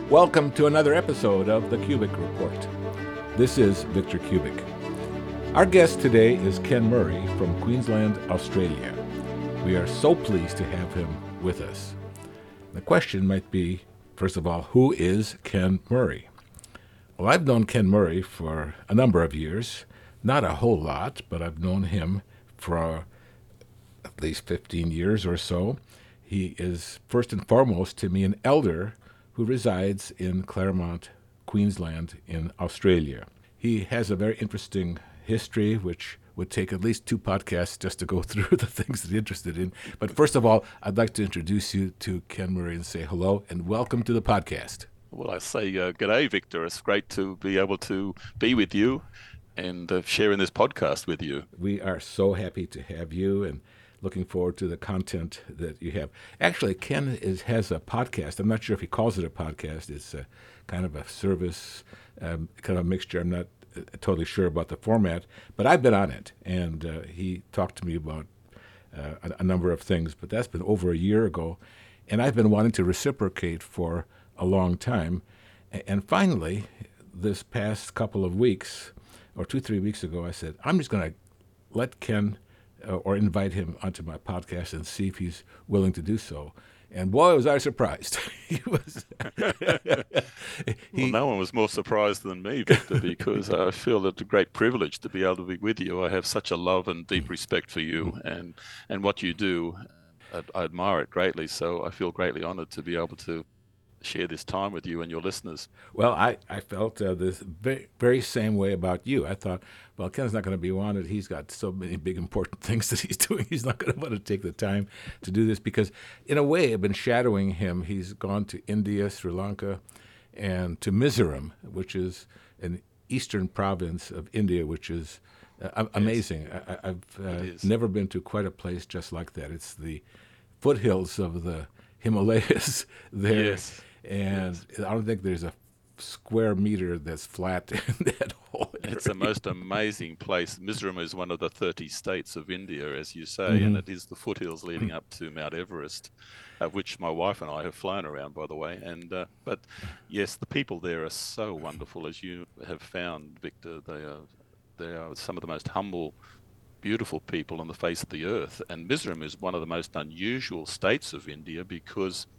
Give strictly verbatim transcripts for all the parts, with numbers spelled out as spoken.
Welcome to another episode of the Kubik Report. This is Victor Kubik. Our guest today is Ken Murray from Queensland, Australia. We are so pleased to have him with us. The question might be, first of all, who is Ken Murray? Well, I've known Ken Murray for a number of years. Not a whole lot, but I've known him for at least fifteen years or so. He is, first and foremost, to me, an elder who resides in Claremont, Queensland, in Australia. He has a very interesting history, which would take at least two podcasts just to go through the things that he's interested in. But first of all, I'd like to introduce you to Ken Murray and say hello and welcome to the podcast. Well, I say uh, g'day, Victor. It's great to be able to be with you and uh, sharing this podcast with you. We are so happy to have you and looking forward to the content that you have. Actually, Ken is, has a podcast. I'm not sure if he calls it a podcast. It's a, kind of a service, um, kind of a mixture. I'm not uh, totally sure about the format, but I've been on it, and uh, he talked to me about uh, a, a number of things, but that's been over a year ago, and I've been wanting to reciprocate for a long time. And finally, this past couple of weeks, or two, three weeks ago, I said, I'm just going to let Ken uh, or invite him onto my podcast and see if he's willing to do so. And boy, was I surprised. he was. he, well, no one was more surprised than me, Victor, because I feel it's a great privilege to be able to be with you. I have such a love and deep respect for you and, and what you do. I, I admire it greatly, so I feel greatly honored to be able to share this time with you and your listeners. Well, I, I felt uh, this very, very same way about you. I thought, well, Ken's not going to be wanted. He's got so many big, important things that he's doing. He's not going to want to take the time to do this because, in a way, I've been shadowing him. He's gone to India, Sri Lanka, and to Mizoram, which is an eastern province of India, which is uh, amazing. I, I've uh, never been to quite a place just like that. It's the foothills of the Himalayas there. Yes. And yes. I don't think there's a square meter that's flat in that whole area. It's the most amazing place. Mizoram is one of the thirty states of India, as you say, mm-hmm. and it is the foothills leading up to Mount Everest, of which my wife and I have flown around, by the way. And uh, but yes, the people there are so wonderful, as you have found, Victor. They are they are some of the most humble, beautiful people on the face of the earth. And Mizoram is one of the most unusual states of India because,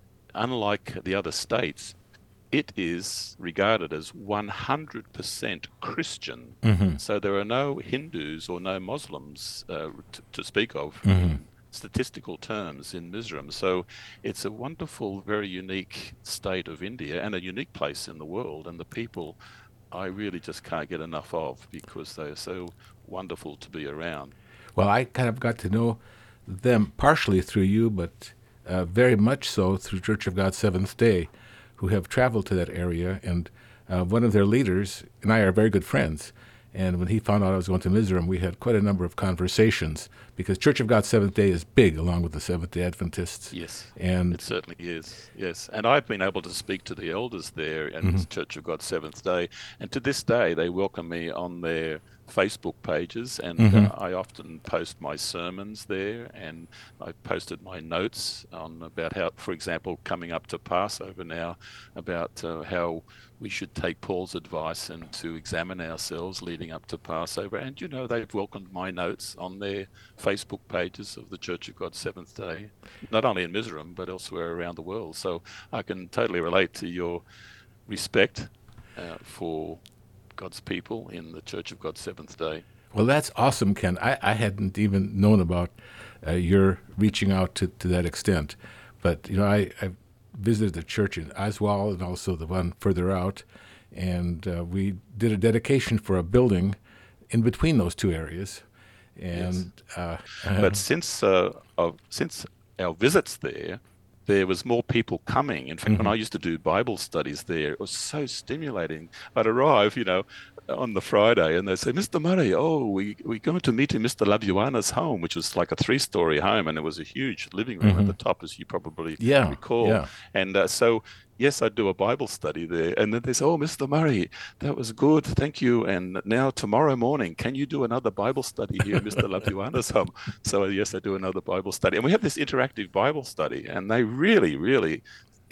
unlike the other states, it is regarded as one hundred percent Christian. Mm-hmm. So there are no Hindus or no Muslims uh, t- to speak of mm-hmm. in statistical terms in Mizoram. So it's a wonderful, very unique state of India and a unique place in the world. And the people I really just can't get enough of because they are so wonderful to be around. Well, I kind of got to know them partially through you, but uh, very much so through Church of God Seventh Day, who have traveled to that area. And uh, one of their leaders and I are very good friends. And when he found out I was going to Mizoram, we had quite a number of conversations because Church of God Seventh Day is big along with the Seventh-day Adventists. Yes, and it certainly is, yes. And I've been able to speak to the elders there in mm-hmm. Church of God Seventh Day. And to this day, they welcome me on their Facebook pages, and mm-hmm. uh, I often post my sermons there, and I posted my notes on about how, for example, coming up to Passover now, about uh, how we should take Paul's advice and to examine ourselves leading up to Passover. And, you know, they've welcomed my notes on their Facebook pages of the Church of God Seventh Day, not only in Mizoram, but elsewhere around the world. So I can totally relate to your respect uh, for God's people in the Church of God Seventh Day. Well, that's awesome, Ken. I, I hadn't even known about uh, your reaching out to, to that extent. But, you know, I, I visited the church in Oswald and also the one further out, and uh, we did a dedication for a building in between those two areas. And yes. uh, But since, uh, uh, since our visits there, there was more people coming. In fact, mm-hmm. when I used to do Bible studies there, it was so stimulating. I'd arrive, you know, on the Friday, and they'd say, Mister Murray, oh, we, we're going to meet in Mister Labuana's home, which was like a three-story home, and it was a huge living room mm-hmm. at the top, as you probably yeah, recall. Yeah. And uh, so, yes, I'd do a Bible study there. And then they say, oh, Mister Murray, that was good. Thank you. And now tomorrow morning, can you do another Bible study here at Mister Labuana's home? So, yes, I do another Bible study. And we have this interactive Bible study, and they really, really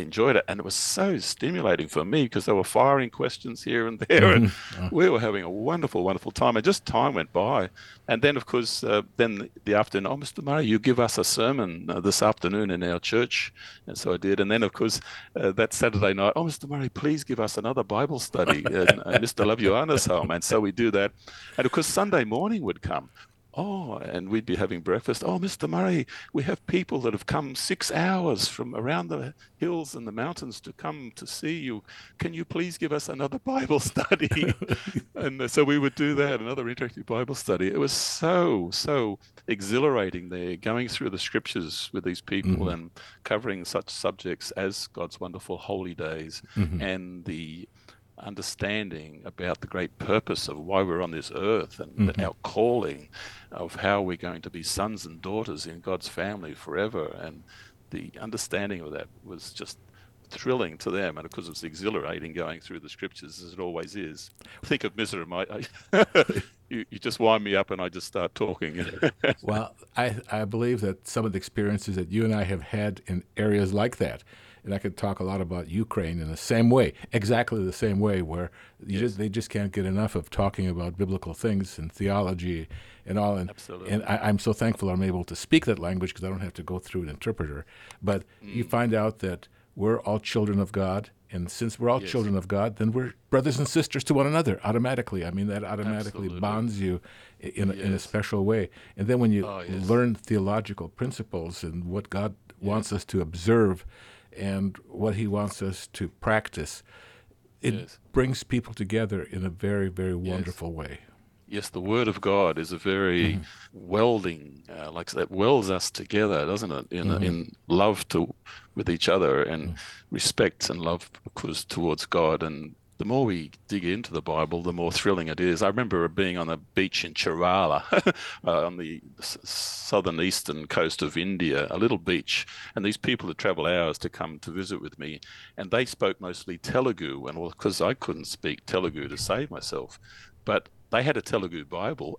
enjoyed it. And it was so stimulating for me because they were firing questions here and there. And Mm-hmm. Oh. we were having a wonderful, wonderful time. And just time went by. And then, of course, uh, then the afternoon, oh, Mister Murray, you give us a sermon uh, this afternoon in our church. And so I did. And then, of course, uh, that Saturday night, oh, Mister Murray, please give us another Bible study in uh, Mister Laviana's home. And so we do that. And of course, Sunday morning would come. Oh, and we'd be having breakfast. Oh, Mister Murray, we have people that have come six hours from around the hills and the mountains to come to see you. Can you please give us another Bible study? And so we would do that, another interactive Bible study. It was so, so exhilarating there, going through the scriptures with these people Mm-hmm. and covering such subjects as God's wonderful holy days Mm-hmm. and the understanding about the great purpose of why we're on this earth and Mm-hmm. our calling of how we're going to be sons and daughters in God's family forever. And the understanding of that was just thrilling to them. And of course, it's exhilarating going through the scriptures as it always is. Think of Mizraim. I, I, you, you just wind me up and I just start talking. Well, I, I believe that some of the experiences that you and I have had in areas like that, and I could talk a lot about Ukraine in the same way, exactly the same way, where you Yes. just, they just can't get enough of talking about biblical things and theology and all. And, Absolutely. and I, I'm so thankful I'm able to speak that language because I don't have to go through an interpreter. But you find out that we're all children of God. And since we're all Yes. children of God, then we're brothers and sisters to one another automatically. I mean, that automatically Absolutely. bonds you in, a- in a Yes. special way. And then when you Oh, yes. learn theological principles and what God wants us to observe and what he wants us to practice, it Yes. brings people together in a very, very wonderful way. Yes, the Word of God is a very welding, uh, like that welds us together, doesn't it? In in love to with each other and respect and love, of course, towards God. And the more we dig into the Bible, the more thrilling it is. I remember being on a beach in Kerala, uh, on the s- southern eastern coast of India, a little beach, and these people had travel hours to come to visit with me, and they spoke mostly Telugu, and well, because I couldn't speak Telugu to save myself, but they had a Telugu Bible.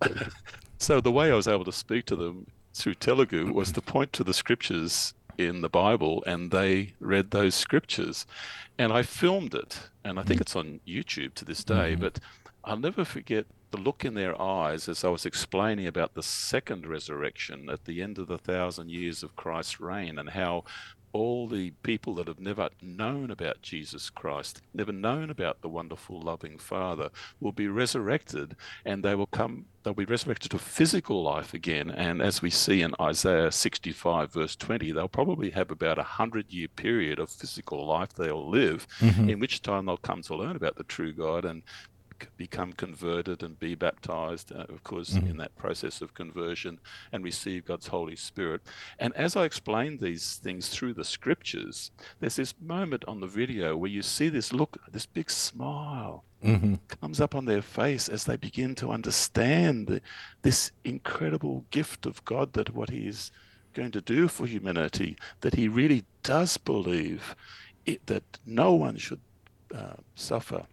So the way I was able to speak to them through Telugu was to point to the scriptures in the Bible, and they read those scriptures. And I filmed it, and I think it's on YouTube to this day, but I'll never forget the look in their eyes as I was explaining about the second resurrection at the end of the thousand years of Christ's reign, and how all the people that have never known about Jesus Christ, never known about the wonderful, loving Father, will be resurrected, and they will come, they'll be resurrected to physical life again. And as we see in Isaiah sixty-five, verse twenty, they'll probably have about a hundred year period of physical life they'll live, in which time they'll come to learn about the true God and become converted and be baptized, uh, of course, in that process of conversion, and receive God's Holy Spirit. And as I explained these things through the scriptures, there's this moment on the video where you see this look, this big smile comes up on their face as they begin to understand the, this incredible gift of God, that what he is going to do for humanity, that he really does believe it, that no one should uh, suffer.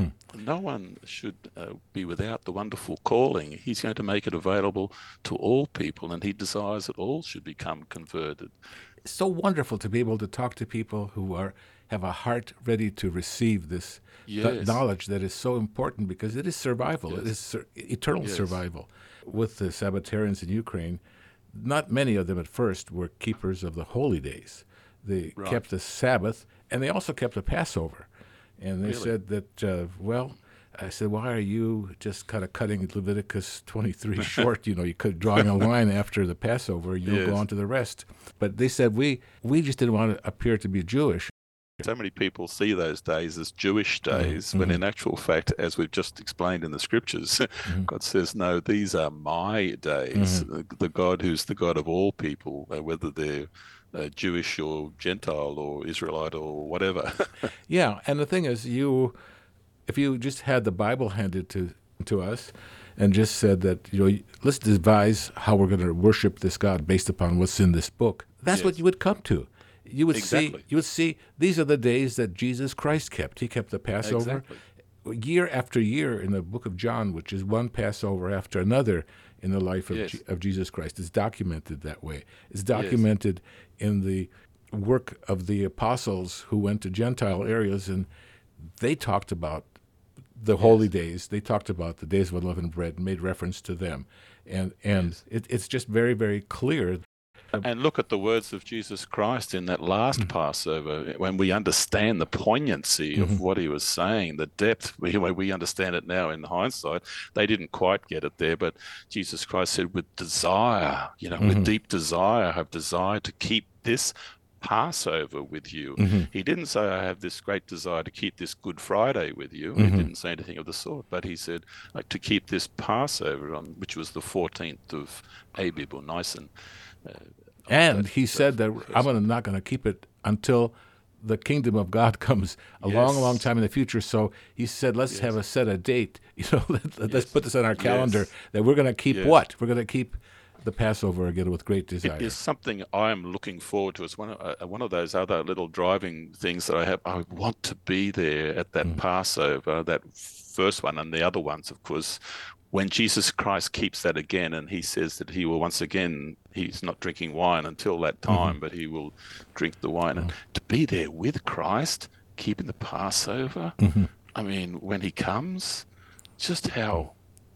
No one should uh, be without the wonderful calling. He's going to make it available to all people, and he desires that all should become converted. It's so wonderful to be able to talk to people who are have a heart ready to receive this th- Yes. knowledge that is so important, because it is survival. It Yes. is sur- eternal Yes. survival. With the Sabbatarians in Ukraine, not many of them at first were keepers of the holy days. They Right. kept the Sabbath, and they also kept the Passover. And they Really? said that, uh, well, I said, why are you just kind of cutting Leviticus twenty-three short? You know, you could drawing a line after the Passover, you'll Yes. go on to the rest. But they said, we we just didn't want to appear to be Jewish. So many people see those days as Jewish days, when in actual fact, as we've just explained in the scriptures, God says, no, these are my days. The, the God who's the God of all people, uh, whether they're uh, Jewish or Gentile or Israelite or whatever. Yeah, and the thing is, you, if you just had the Bible handed to to us, and just said that, you know, let's devise how we're going to worship this God based upon what's in this book, that's what Yes. you would come to. You would Exactly. see, you would see, these are the days that Jesus Christ kept. He kept the Passover Exactly. year after year in the book of John, which is one Passover after another in the life of, Yes. Je- of Jesus Christ. It's documented that way. It's documented in the work of the apostles who went to Gentile areas, and they talked about the yes. holy days. They talked about the days of unleavened bread and made reference to them. And and yes. it, it's just very, very clear. And look at the words of Jesus Christ in that last mm-hmm. Passover, when we understand the poignancy mm-hmm. of what he was saying, the depth, we, we understand it now in hindsight. They didn't quite get it there, but Jesus Christ said, with desire, you know, mm-hmm. with deep desire, I have desired to keep this Passover with you. Mm-hmm. He didn't say, I have this great desire to keep this Good Friday with you. Mm-hmm. He didn't say anything of the sort, but he said, like, to keep this Passover, on, which was the fourteenth of Abib or Nisan. Uh, and he said that I'm gonna, not going to keep it until the kingdom of God comes a yes. long, long time in the future. So he said, let's yes. have a set a date. You know, let, let's yes. put this on our calendar yes. that we're going to keep yes. what? We're going to keep the Passover again with great desire. It is something I'm looking forward to. It's one of, uh, one of those other little driving things that I have. I want to be there at that mm. Passover, that first one, and the other ones, of course, when Jesus Christ keeps that again, and he says that he will once again, he's not drinking wine until that time, mm-hmm. but he will drink the wine. Mm-hmm. And to be there with Christ, keeping the Passover, mm-hmm. I mean, when he comes, just how,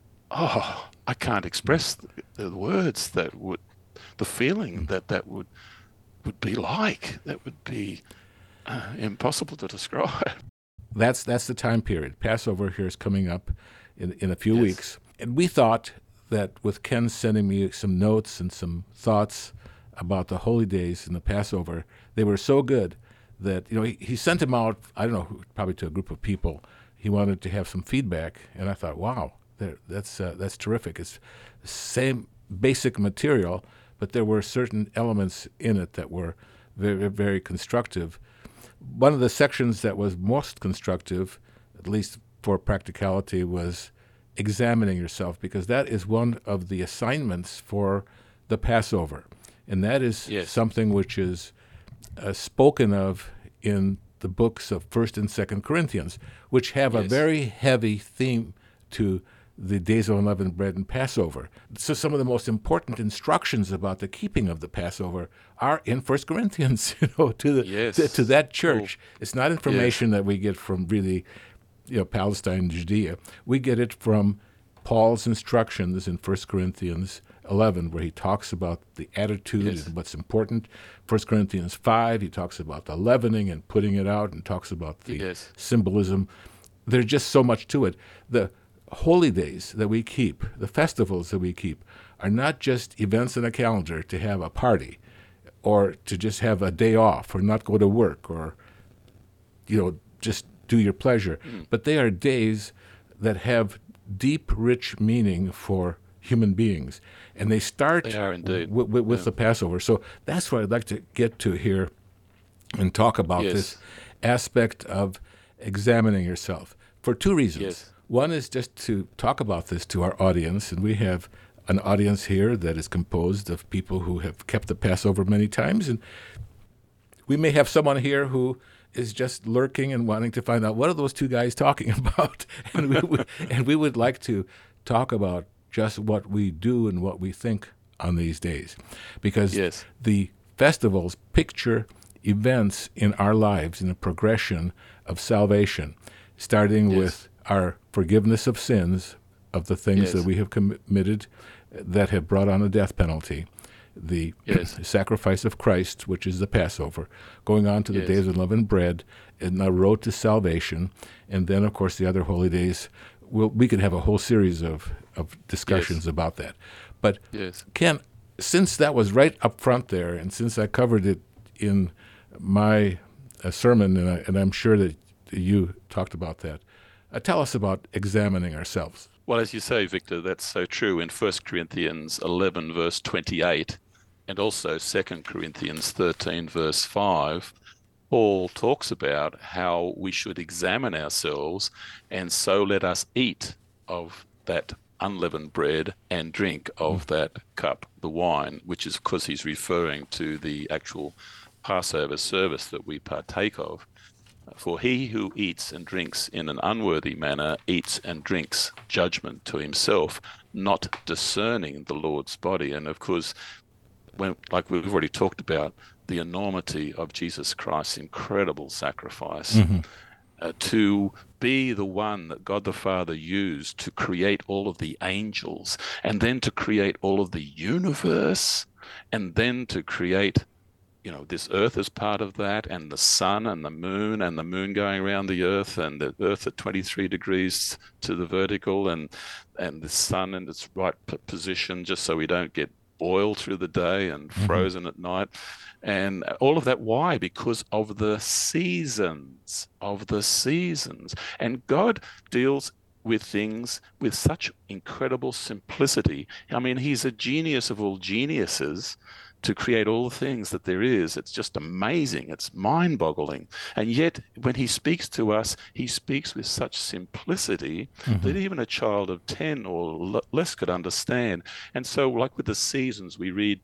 oh, I can't express the, the words that would, the feeling that that would would be like. That would be uh, impossible to describe. That's that's the time period. Passover here is coming up in, in a few yes. weeks. And we thought that with Ken sending me some notes and some thoughts about the holy days and the Passover, they were so good that, you know, he, he sent them out, I don't know, probably to a group of people. He wanted to have some feedback, and I thought, wow, that's uh, that's terrific. It's the same basic material, but there were certain elements in it that were very, very constructive. One of the sections that was most constructive, at least for practicality, was examining yourself, because that is one of the assignments for the Passover. And that is yes. something which is uh, spoken of in the books of First and Second Corinthians, which have yes. a very heavy theme to the days of unleavened bread and Passover. So some of the most important instructions about the keeping of the Passover are in First Corinthians, you know, to the yes. to, to that church. Oh. It's not information yes. that we get from really, you know, Palestine and Judea. We get it from Paul's instructions in First Corinthians eleven, where he talks about the attitude yes. and what's important. First Corinthians five, he talks about the leavening and putting it out, and talks about the yes. symbolism. There's just so much to it. The holy days that we keep, the festivals that we keep, are not just events in a calendar to have a party or to just have a day off or not go to work or, you know, just do your pleasure. Mm. But they are days that have deep, rich meaning for human beings. And they start they are indeed. w- w- with yeah. the Passover. So that's what I'd like to get to here and talk about yes. this aspect of examining yourself for two reasons. Yes. One is just to talk about this to our audience, and we have an audience here that is composed of people who have kept the Passover many times, and we may have someone here who is just lurking and wanting to find out what are those two guys talking about, and we would, and we would like to talk about just what we do and what we think on these days, because yes. the festivals picture events in our lives in a progression of salvation, starting yes. with our forgiveness of sins, of the things yes. that we have committed that have brought on a death penalty, the yes. sacrifice of Christ, which is the Passover, going on to the yes. days of unleavened bread, and the road to salvation, and then, of course, the other holy days. We'll, we could have a whole series of, of discussions yes. about that. But, yes. Ken, since that was right up front there, and since I covered it in my uh, sermon, and, I, and I'm sure that you talked about that, Uh, tell us about examining ourselves. Well, as you say, Victor, that's so true. In First Corinthians eleven, verse twenty-eight, and also Second Corinthians thirteen, verse five, Paul talks about how we should examine ourselves, and so let us eat of that unleavened bread and drink of mm. that cup, the wine, which is, of course, he's referring to the actual Passover service that we partake of. For he who eats and drinks in an unworthy manner eats and drinks judgment to himself, not discerning the Lord's body. And of course, when, like we've already talked about, the enormity of Jesus Christ's incredible sacrifice, Mm-hmm. uh, to be the one that God the Father used to create all of the angels, and then to create all of the universe, and then to create, you know, this earth as part of that, and the sun and the moon, and the moon going around the earth, and the earth at twenty-three degrees to the vertical, and and the sun in its right p- position, just so we don't get boiled through the day and frozen at night. And all of that, why? Because of the seasons, of the seasons. And God deals with things with such incredible simplicity. I mean, he's a genius of all geniuses to create all the things that there is. It's just amazing. It's mind-boggling. And yet, when he speaks to us, he speaks with such simplicity Mm-hmm. that even a child of ten or l- less could understand. And so, like with the seasons, we read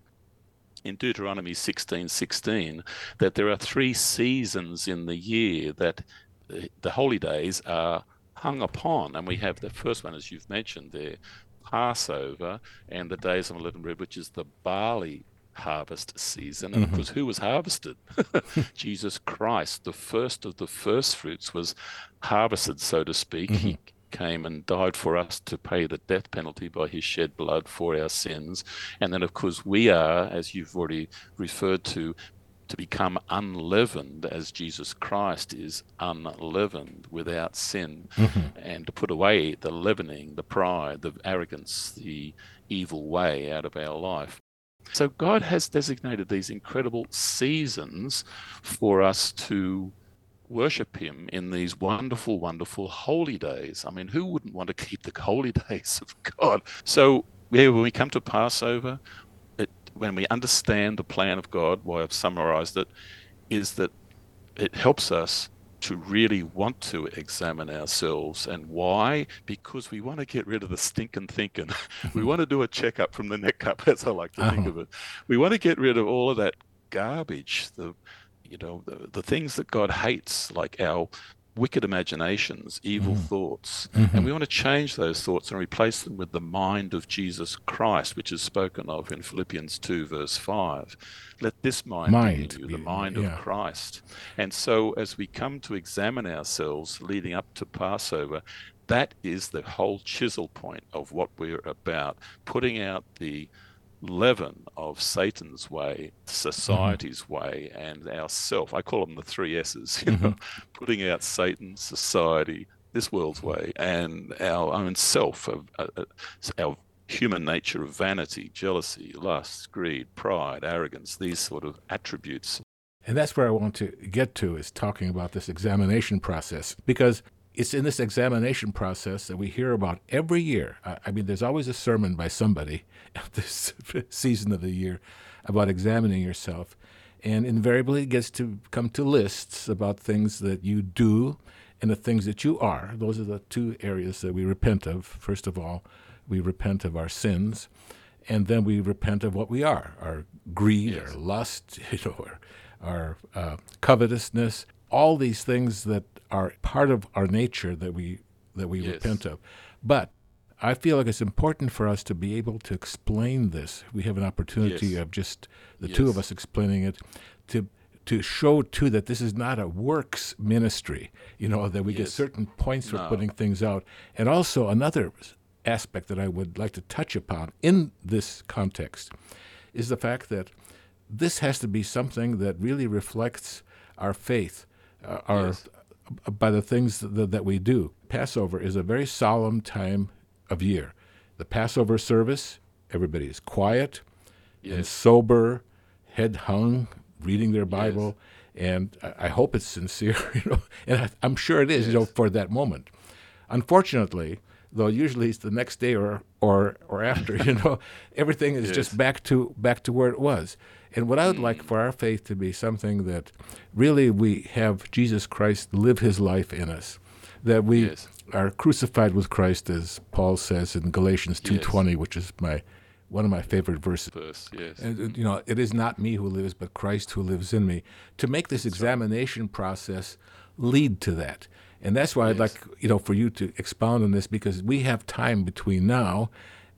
in Deuteronomy sixteen sixteen that there are three seasons in the year that uh, the holy days are hung upon. And we have the first one, as you've mentioned there, Passover, and the days of unleavened bread, which is the barley harvest season. And of Mm-hmm. course, who was harvested? Jesus Christ, the first of the first fruits, was harvested, so to speak. Mm-hmm. He came and died for us to pay the death penalty by his shed blood for our sins. And then, of course, we are, as you've already referred to, to become unleavened as Jesus Christ is unleavened, without sin, Mm-hmm. and to put away the leavening, the pride, the arrogance, the evil way out of our life. So God has designated these incredible seasons for us to worship him in these wonderful, wonderful holy days. I mean, who wouldn't want to keep the holy days of God? So yeah, when we come to Passover, it, when we understand the plan of God, why I've summarized it, is that it helps us to really want to examine ourselves. And why? Because we want to get rid of the stinking thinking. We want to do a checkup from the neck up, as I like to Uh-huh. think of it. We want to get rid of all of that garbage, the you know, the, the things that God hates, like our wicked imaginations, evil Mm-hmm. thoughts. Mm-hmm. And we want to change those thoughts and replace them with the mind of Jesus Christ, which is spoken of in Philippians two, verse five. Let this mind, Mind, be in you, be- the mind yeah. of Christ. And so as we come to examine ourselves leading up to Passover, that is the whole chisel point of what we're about, putting out the leaven of Satan's way, society's mm-hmm. way, and ourself. I call them the three S's, you mm-hmm. know, putting out Satan, society, this world's way, and our own self, of, uh, uh, our human nature of vanity, jealousy, lust, greed, pride, arrogance, these sort of attributes. And that's where I want to get to, is talking about this examination process, because it's in this examination process that we hear about every year. I mean, there's always a sermon by somebody at this season of the year about examining yourself. And invariably it gets to come to lists about things that you do and the things that you are. Those are the two areas that we repent of. First of all, we repent of our sins, and then we repent of what we are, our greed, yes. our lust, you know, our, our uh, covetousness, all these things that are part of our nature that we that we yes. repent of. But I feel like it's important for us to be able to explain this. We have an opportunity yes. of just the yes. two of us explaining it, to to show, too, that this is not a works ministry, you know, that we yes. get certain points for no. putting things out. And also another aspect that I would like to touch upon in this context is the fact that this has to be something that really reflects our faith, uh, our yes. by the things that, that we do. Passover is a very solemn time of year. The Passover service, everybody is quiet yes. and sober, head hung, reading their Bible, yes. and I, I hope it's sincere, you know, and I, I'm sure it is, yes. you know, for that moment. Unfortunately, though, usually it's the next day or or or after, you know, everything is yes. just back to back to where it was. And what I would mm. like for our faith to be something that really we have Jesus Christ live his life in us, that we yes. are crucified with Christ, as Paul says in Galatians two twenty, yes. which is my one of my favorite verses. Verse, yes. And, you know, it is not me who lives, but Christ who lives in me. To make this that's examination right. process lead to that. And that's why yes. I'd like, you know, for you to expound on this, because we have time between now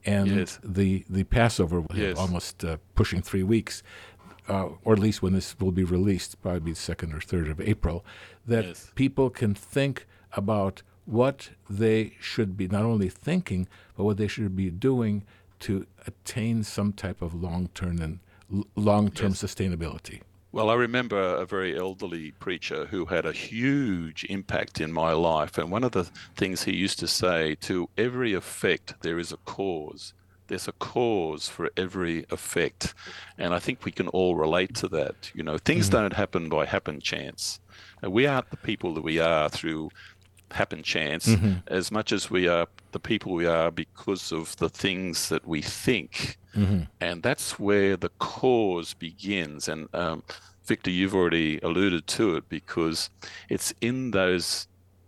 and Yes. the the Passover, Yes. almost uh, pushing three weeks, uh, or at least when this will be released, probably the second or third of April, that Yes. people can think about what they should be not only thinking, but what they should be doing to attain some type of long-term and l- long-term Yes. sustainability. Well, I remember a very elderly preacher who had a huge impact in my life. And one of the things he used to say, to every effect, there is a cause. There's a cause for every effect. And I think we can all relate to that. You know, things Mm-hmm. don't happen by happen chance. And we aren't the people that we are through happen chance Mm-hmm. as much as we are the people we are because of the things that we think. Mm-hmm. And that's where the cause begins. And um, Victor, you've already alluded to it, because it's in those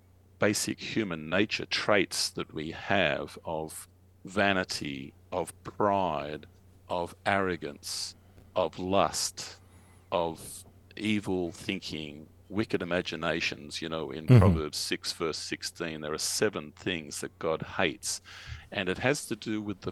basic human nature traits that we have of vanity, of pride, of arrogance, of lust, of evil thinking, wicked imaginations. You know, in Mm-hmm. Proverbs six, verse sixteen, there are seven things that God hates. And it has to do with the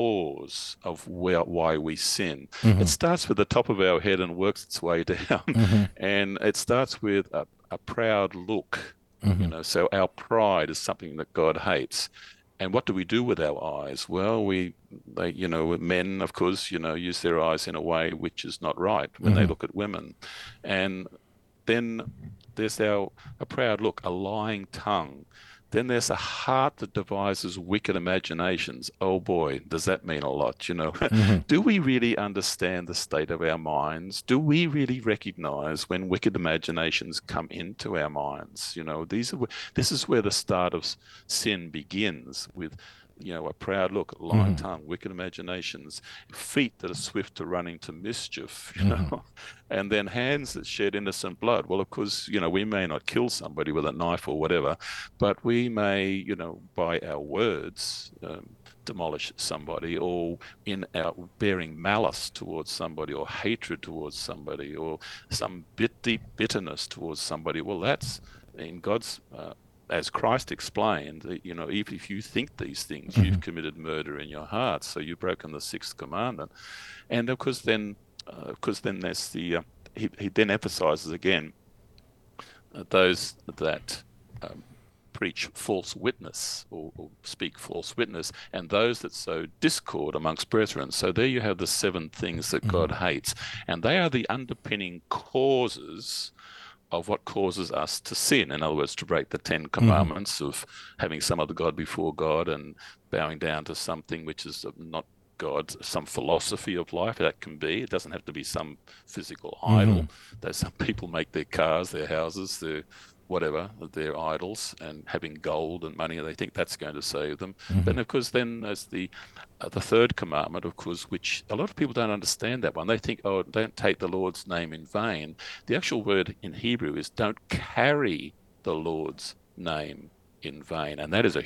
cause of where, why we sin. Mm-hmm. It starts with the top of our head and works its way down. Mm-hmm. And it starts with a, a proud look. Mm-hmm. You know, so our pride is something that God hates. And what do we do with our eyes? Well, we, they, you know, men, of course, you know, use their eyes in a way which is not right when Mm-hmm. they look at women. And then there's our a proud look, a lying tongue. Then there's a heart that devises wicked imaginations. Oh boy, does that mean a lot, you know? Mm-hmm. Do we really understand the state of our minds? Do we really recognize when wicked imaginations come into our minds? You know, these are this is where the start of sin begins, with, you know, a proud look, a lying Mm-hmm. tongue, wicked imaginations, feet that are swift to running to mischief, you Mm-hmm. know, and then hands that shed innocent blood. Well, of course, you know, we may not kill somebody with a knife or whatever, but we may, you know, by our words, um, demolish somebody, or in our bearing malice towards somebody, or hatred towards somebody, or some bit deep bitterness towards somebody. Well, that's in God's uh, as Christ explained, you know, if, if you think these things, Mm-hmm. you've committed murder in your heart. So you've broken the sixth commandment. And of course, then, uh, of course, then there's the, uh, he, he then emphasizes again uh, those that um, preach false witness, or, or speak false witness, and those that sow discord amongst brethren. So there you have the seven things that Mm-hmm. God hates. And they are the underpinning causes of what causes us to sin. In other words, to break the Ten Commandments mm-hmm. of having some other God before God, and bowing down to something which is not God, some philosophy of life. That can be. It doesn't have to be some physical mm-hmm. idol. Though some people make their cars, their houses, their whatever, their idols, and having gold and money, they think that's going to save them. Mm-hmm. But of course, then there's the uh, the third commandment, of course, which a lot of people don't understand that one. They think, oh, don't take the Lord's name in vain. The actual word in Hebrew is don't carry the Lord's name in vain. And that is a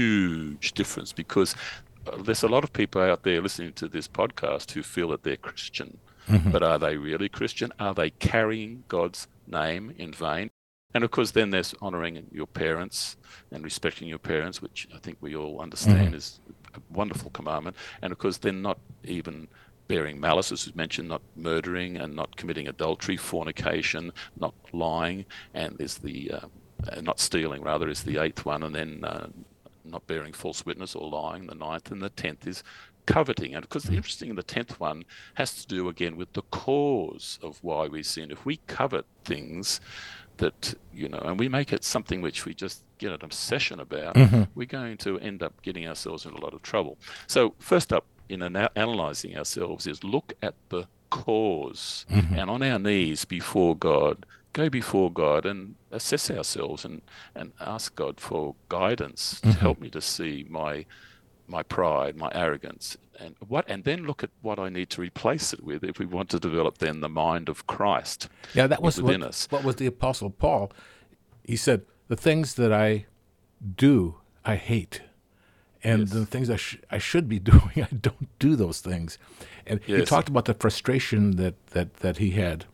huge difference, because uh, there's a lot of people out there listening to this podcast who feel that they're Christian. Mm-hmm. But are they really Christian? Are they carrying God's name in vain? And of course, then there's honoring your parents and respecting your parents, which I think we all understand mm-hmm. is a wonderful commandment. And of course, then not even bearing malice, as we mentioned, not murdering and not committing adultery, fornication, not lying, and there's the uh, not stealing, rather, is the eighth one, and then uh, not bearing false witness or lying, the ninth, and the tenth is coveting. And because the interesting, the tenth one has to do again with the cause of why we sin. If we covet things that, you know, and we make it something which we just get an obsession about, mm-hmm. we're going to end up getting ourselves in a lot of trouble. So first up in ana- analyzing ourselves is look at the cause, mm-hmm. and on our knees before God, go before God and assess ourselves and, and ask God for guidance mm-hmm. to help me to see my my pride, my arrogance, and what, and then look at what I need to replace it with if we want to develop then the mind of Christ. Yeah, that was within what, us. What was the Apostle Paul? He said, the things that I do, I hate. And yes. the things I, sh- I should be doing, I don't do those things. And yes. he talked about the frustration that, that, that he had.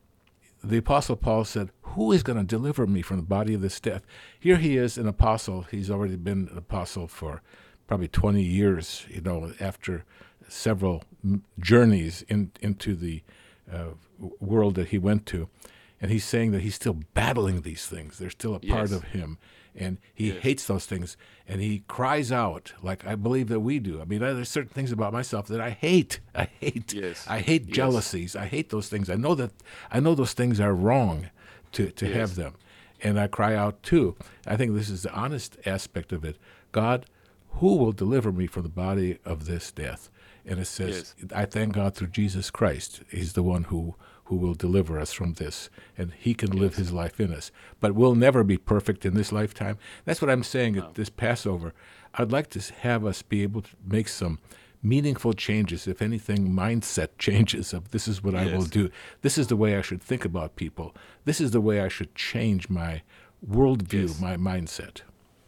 The Apostle Paul said, who is going to deliver me from the body of this death? Here he is, an apostle. He's already been an apostle for probably twenty years, you know, after several m- journeys in, into the uh, world that he went to. And he's saying that he's still battling these things. They're still a part Yes. of him. And he Yes. hates those things. And he cries out, like I believe that we do. I mean, there's certain things about myself that I hate. I hate. Yes. I hate Yes. jealousies. I hate those things. I know that. I know those things are wrong to, to Yes. have them. And I cry out too. I think this is the honest aspect of it. God, who will deliver me from the body of this death? And it says, Yes. I thank God through Jesus Christ. He's the one who, who will deliver us from this, and he can live his life in us. But we'll never be perfect in this lifetime. That's what I'm saying at this Passover. I'd like to have us be able to make some meaningful changes, if anything, mindset changes of this is what I will Yes. do. This is the way I should think about people. This is the way I should change my worldview, Yes. my mindset.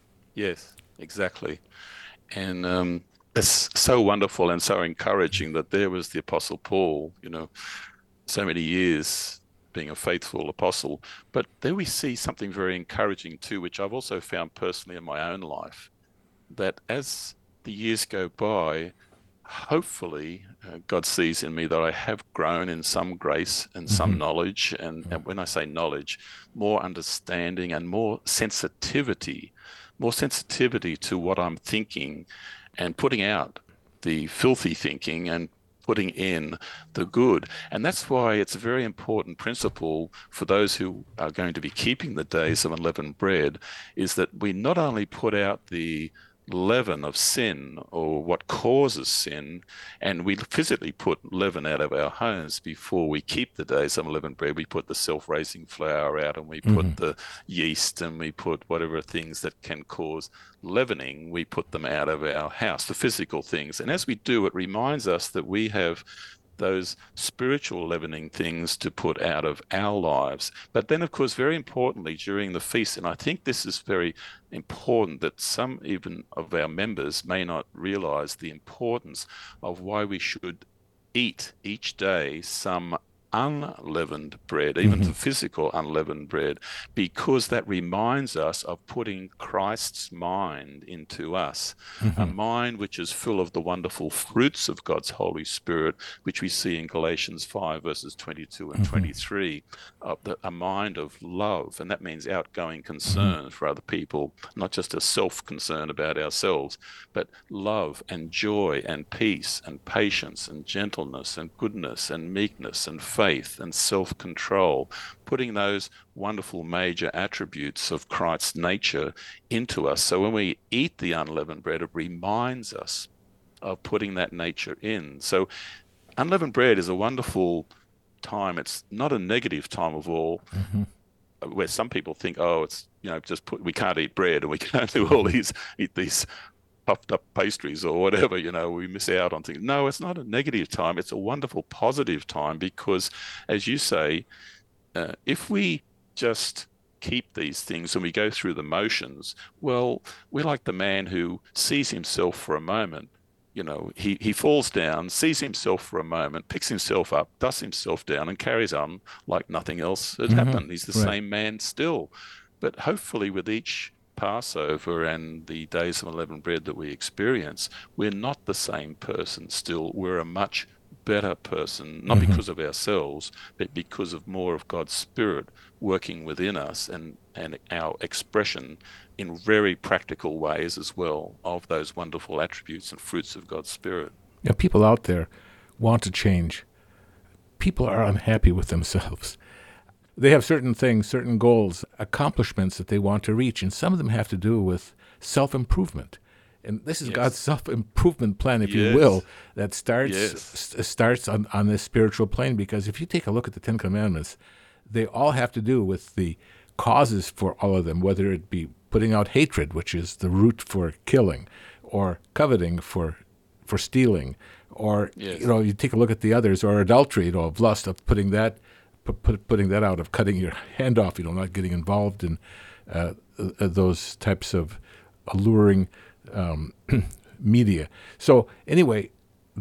Yes, exactly. And um, it's so wonderful and so encouraging that there was the Apostle Paul, you know, so many years being a faithful apostle. But there we see something very encouraging too, which I've also found personally in my own life, that as the years go by, hopefully uh, God sees in me that I have grown in some grace and some knowledge. And, and when I say knowledge, more understanding and more sensitivity, more sensitivity to what I'm thinking and putting out the filthy thinking and putting in the good. And that's why it's a very important principle for those who are going to be keeping the days of unleavened bread, is that we not only put out the leaven of sin or what causes sin, and we physically put leaven out of our homes before we keep the days of unleavened bread. We put the self-raising flour out, and we put the yeast, and we put whatever things that can cause leavening, we put them out of our house, the physical things. And as we do, it reminds us that we have those spiritual leavening things to put out of our lives. But then, of course, very importantly, during the feast, and I think this is very important, that some even of our members may not realize the importance of why we should eat each day some unleavened bread, even the physical unleavened bread, because that reminds us of putting Christ's mind into us, a mind which is full of the wonderful fruits of God's Holy Spirit, which we see in Galatians five verses twenty-two and twenty-three, of the, a mind of love, and that means outgoing concern for other people, not just a self-concern about ourselves, but love and joy and peace and patience and gentleness and goodness and meekness and faith and self-control, putting those wonderful major attributes of Christ's nature into us. So when we eat the unleavened bread, it reminds us of putting that nature in. So unleavened bread is a wonderful time. It's not a negative time of all, mm-hmm. where some people think, oh, it's, you know, just put, we can't eat bread and we can't do all these, eat these puffed up pastries or whatever, you know, we miss out on things. No, it's not a negative time. It's a wonderful positive time, because, as you say, uh, if we just keep these things and we go through the motions, well, we're like the man who sees himself for a moment. You know, he, he falls down, sees himself for a moment, picks himself up, dusts himself down, and carries on like nothing else had mm-hmm. happened. He's the right. same man still. But hopefully with each Passover and the days of unleavened bread that we experience, we're not the same person still. We're a much better person, not mm-hmm. because of ourselves, but because of more of God's Spirit working within us, and, and our expression in very practical ways as well of those wonderful attributes and fruits of God's Spirit. You know, people out there want to change. People are unhappy with themselves. They have certain things, certain goals, accomplishments that they want to reach, and some of them have to do with self-improvement. And this is yes. God's self-improvement plan, if yes. you will, that starts yes. s- starts on, on this spiritual plane. Because if you take a look at the Ten Commandments, they all have to do with the causes for all of them, whether it be putting out hatred, which is the root for killing, or coveting for for stealing, or yes. you know, you take a look at the others, or adultery, you know, of lust, of putting that put, putting that out, of cutting your hand off, you know, not getting involved in uh, uh, those types of alluring um, media. So anyway,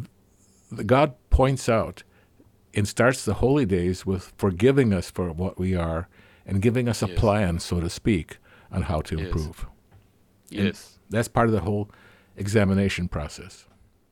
God points out and starts the holy days with forgiving us for what we are and giving us a yes. plan, so to speak, on how to yes. improve. Yes. And that's part of the whole self-examination process.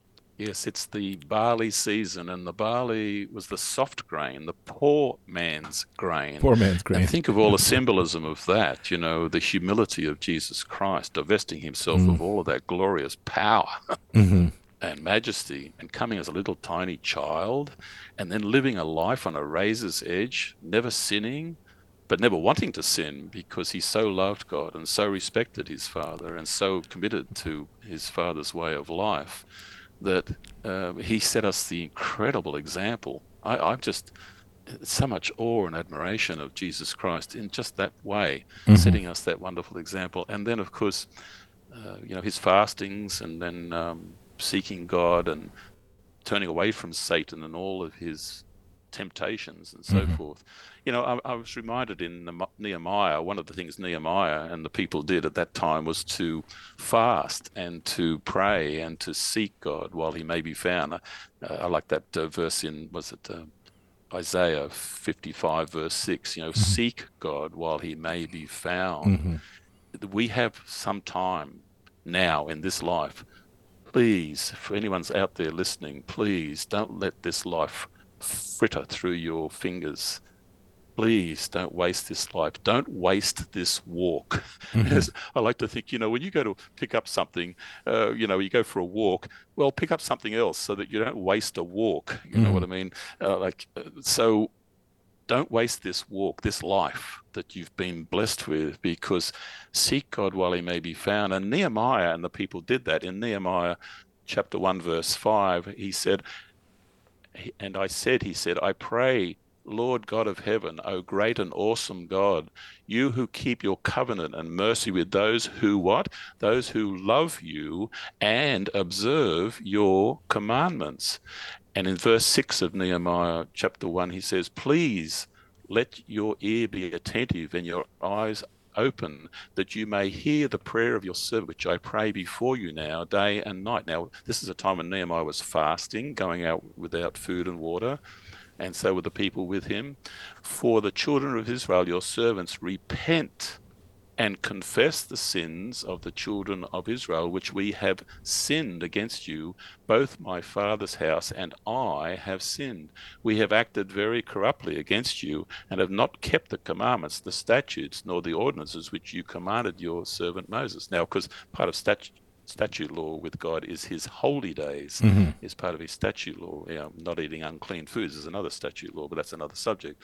Yes, it's the barley season, and the barley was the soft grain, the poor man's grain. Poor man's grain. And think of all the symbolism of that, you know, the humility of Jesus Christ, divesting himself mm. of all of that glorious power mm-hmm. and majesty, and coming as a little tiny child, and then living a life on a razor's edge, never sinning, but never wanting to sin, because he so loved God and so respected his Father and so committed to his Father's way of life, that uh, he set us the incredible example. I, I've just so much awe and admiration of Jesus Christ in just that way, mm-hmm. setting us that wonderful example. And then, of course, uh, you know, his fastings, and then um, seeking God and turning away from Satan and all of his temptations and so mm-hmm. forth. You know, I, I was reminded in Nehemiah, one of the things Nehemiah and the people did at that time was to fast and to pray and to seek God while he may be found. Uh, I like that uh, verse in, was it uh, Isaiah fifty-five verse six, you know, mm-hmm. seek God while he may be found. Mm-hmm. We have some time now in this life. Please, for anyone's out there listening, please don't let this life fritter through your fingers. Please don't waste this life. Don't waste this walk. Mm-hmm. I like to think, you know, when you go to pick up something, uh, you know, you go for a walk, well, pick up something else so that you don't waste a walk. You mm-hmm. know what I mean? Uh, like, uh, so don't waste this walk, this life that you've been blessed with, because seek God while he may be found. And Nehemiah and the people did that. In Nehemiah chapter one, verse five, he said, and I said, he said, I pray, Lord God of heaven, O great and awesome God, you who keep your covenant and mercy with those who what? Those who love you and observe your commandments. And in verse six of Nehemiah chapter one, he says, please let your ear be attentive and your eyes open, that you may hear the prayer of your servant, which I pray before you now, day and night. Now, this is a time when Nehemiah was fasting, going out without food and water, and so were the people with him. For the children of Israel, your servants, repent and confess the sins of the children of Israel, which we have sinned against you. Both my father's house and I have sinned. We have acted very corruptly against you, and have not kept the commandments, the statutes, nor the ordinances which you commanded your servant Moses. Now, because part of statute statute law with God is his holy days, mm-hmm. is part of his statute law. You know, not eating unclean foods is another statute law, but that's another subject.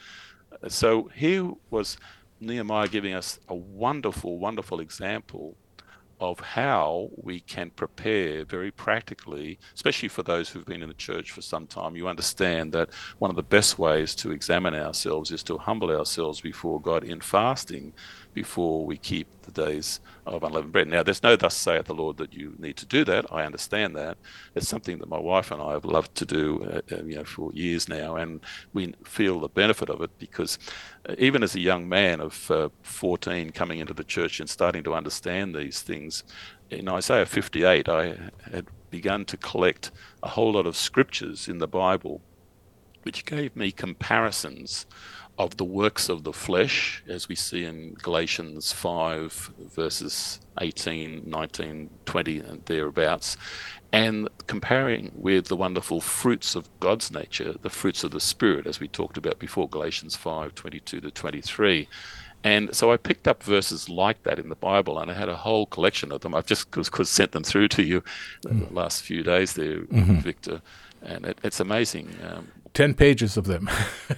So here was Nehemiah giving us a wonderful, wonderful example of how we can prepare very practically, especially for those who've been in the church for some time. You understand that one of the best ways to examine ourselves is to humble ourselves before God in fasting before we keep the days of unleavened bread. Now, there's no thus saith the Lord that you need to do that. I understand that. It's something that my wife and I have loved to do uh, you know, for years now, and we feel the benefit of it, because uh, even as a young man of uh, fourteen coming into the church and starting to understand these things, in Isaiah fifty-eight, I had begun to collect a whole lot of scriptures in the Bible which gave me comparisons of the works of the flesh, as we see in Galatians five, verses eighteen, nineteen, twenty, and thereabouts, and comparing with the wonderful fruits of God's nature, the fruits of the Spirit, as we talked about before, Galatians five, twenty-two to twenty-three. And so I picked up verses like that in the Bible, and I had a whole collection of them. I've just cause, cause sent them through to you mm. the last few days there, mm-hmm. Victor, and it, it's amazing. Um, Ten pages of them.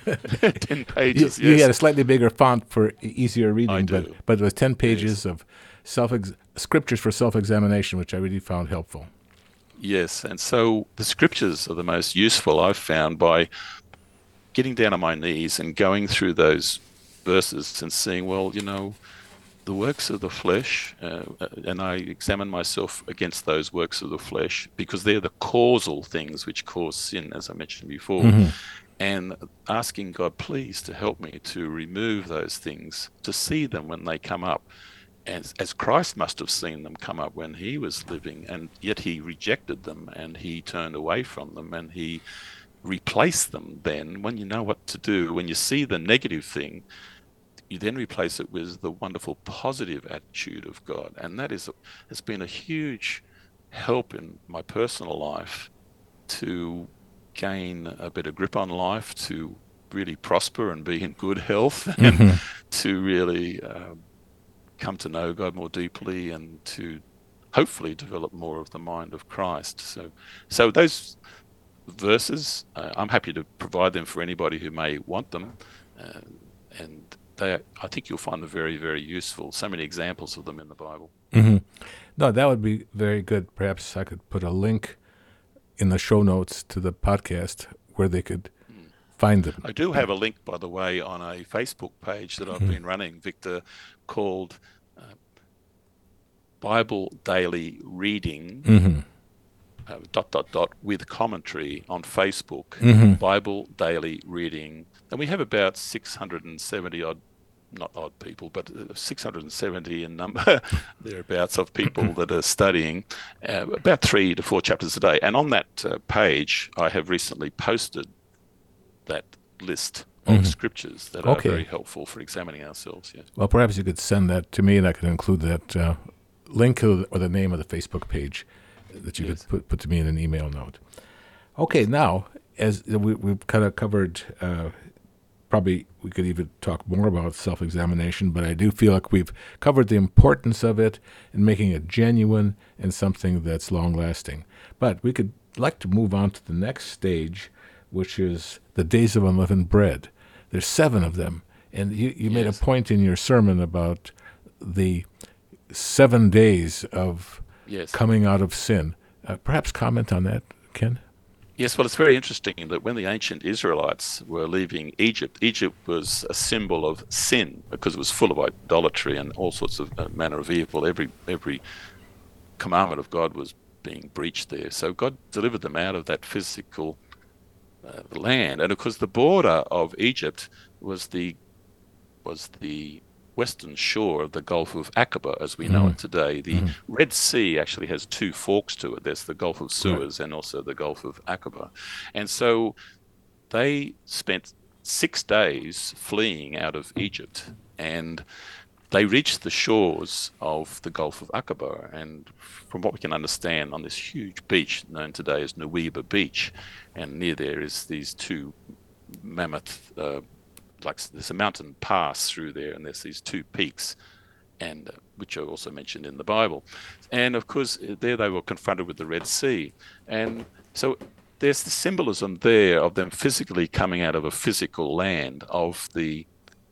ten pages, you, yes. You had a slightly bigger font for easier reading, I but do. but it was ten pages yes. of self scriptures for self-examination, which I really found helpful. Yes, and so the scriptures are the most useful, I've found, by getting down on my knees and going through those verses and seeing, well, you know, the works of the flesh, uh, and I examine myself against those works of the flesh, because they're the causal things which cause sin, as I mentioned before, mm-hmm. and asking God, please, to help me to remove those things, to see them when they come up, as, as Christ must have seen them come up when he was living, and yet he rejected them, and he turned away from them, and he replaced them. Then, when you know what to do, when you see the negative thing, you then replace it with the wonderful positive attitude of God. And that is has been a huge help in my personal life to gain a better grip on life, to really prosper and be in good health, and Mm-hmm. to really uh, come to know God more deeply, and to hopefully develop more of the mind of Christ. So, so those verses, uh, I'm happy to provide them for anybody who may want them, uh, and they, I think you'll find them very, very useful. So many examples of them in the Bible. Mm-hmm. No, that would be very good. Perhaps I could put a link in the show notes to the podcast where they could Mm. find them. I do have a link, by the way, on a Facebook page that I've Mm-hmm. been running, Victor, called uh, Bible Daily Reading, Mm-hmm. uh, dot, dot, dot, with commentary on Facebook, Mm-hmm. Bible Daily Reading. And we have about six hundred seventy odd, not odd people, but six hundred seventy in number, thereabouts, of people that are studying uh, about three to four chapters a day. And on that uh, page, I have recently posted that list of Mm-hmm. scriptures that Okay. are very helpful for examining ourselves. Yes. Well, perhaps you could send that to me, and I could include that uh, link or the, or the name of the Facebook page that you Yes. could put, put to me in an email note. Okay, now, as we, we've kind of covered, uh, probably we could even talk more about self-examination, but I do feel like we've covered the importance of it and making it genuine and something that's long-lasting. But we could like to move on to the next stage, which is the days of unleavened bread. There's seven of them. And you, you made a Yes. point in your sermon about the seven days of Yes. coming out of sin. Uh, perhaps comment on that, Ken? Yes, well, it's very interesting that when the ancient Israelites were leaving Egypt, Egypt was a symbol of sin because it was full of idolatry and all sorts of uh, manner of evil. Every every commandment of God was being breached there. So God delivered them out of that physical uh, land, and of course, the border of Egypt was the was the western shore of the Gulf of Aqaba, as we know Mhm. it today. The Mhm. Red Sea actually has two forks to it. There's the Gulf of Right. Suez and also the Gulf of Aqaba. And so they spent six days fleeing out of Egypt, and they reached the shores of the Gulf of Aqaba. And from what we can understand, on this huge beach known today as Nuweiba Beach, and near there is these two mammoth uh, like there's a mountain pass through there, and there's these two peaks, and uh, which are also mentioned in the Bible. And of course, there they were confronted with the Red Sea, and so there's the symbolism there of them physically coming out of a physical land of the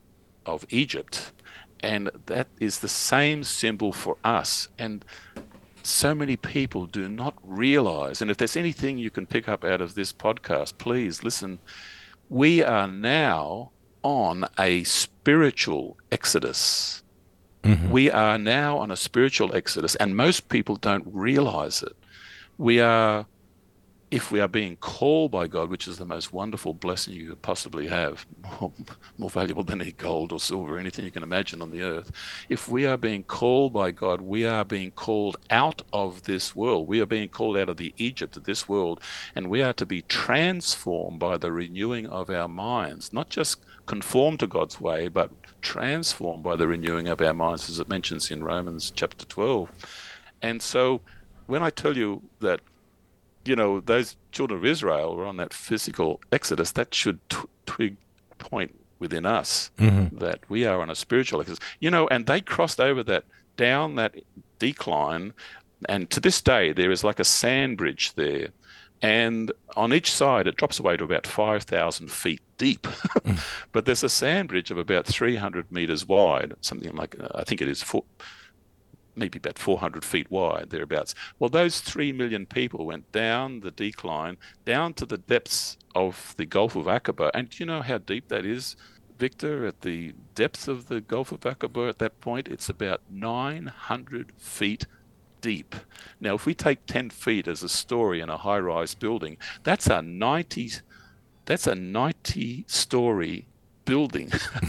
of Egypt, and that is the same symbol for us. And so many people do not realize, and if there's anything you can pick up out of this podcast, please listen. We are now on a spiritual exodus. Mhm. We are now on a spiritual exodus, and most people don't realize it. We are, if we are being called by God, which is the most wonderful blessing you could possibly have, more, more valuable than any gold or silver, anything you can imagine on the earth. If we are being called by God, we are being called out of this world. We are being called out of the Egypt of this world, and we are to be transformed by the renewing of our minds, not just conform to God's way, but transformed by the renewing of our minds, as it mentions in Romans chapter twelve. And so when I tell you that, you know, those children of Israel were on that physical exodus, that should t- twig point within us Mhm. that we are on a spiritual exodus. You know, and they crossed over that, down that decline, and to this day there is like a sand bridge there. And on each side, it drops away to about five thousand feet deep. But there's a sand bridge of about three hundred meters wide, something like, uh, I think it is four, maybe about four hundred feet wide, thereabouts. Well, those three million people went down the decline, down to the depths of the Gulf of Aqaba. And do you know how deep that is, Victor? At the depth of the Gulf of Aqaba at that point, it's about nine hundred feet deep. Now, if we take ten feet as a story in a high-rise building, that's a ninety, that's a ninety-story building.